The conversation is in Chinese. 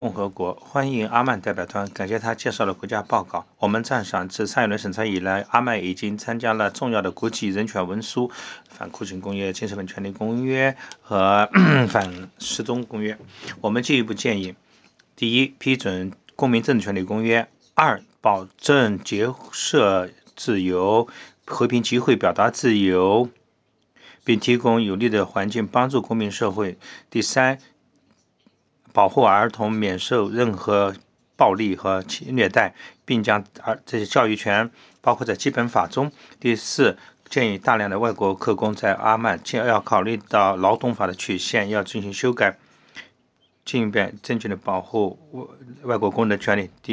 共和国欢迎阿曼代表团，感谢他介绍了国家报告。我们赞赏自蔡英文审查以来，阿曼已经参加了重要的国际人权文书、反酷刑公约、精神权利公约和反失踪公约。我们进一步建议：第一，批准公民政治权利公约；二，保证结社自由、和平集会、表达自由，并提供有利的环境帮助公民社会；第三，保护儿童免受任何暴力和虐待，并将这些教育权包括在基本法中。第四，建议大量的外国客工在阿曼要考虑到劳动法的曲线，要进行修改，进一步正确的保护外国工人的权利。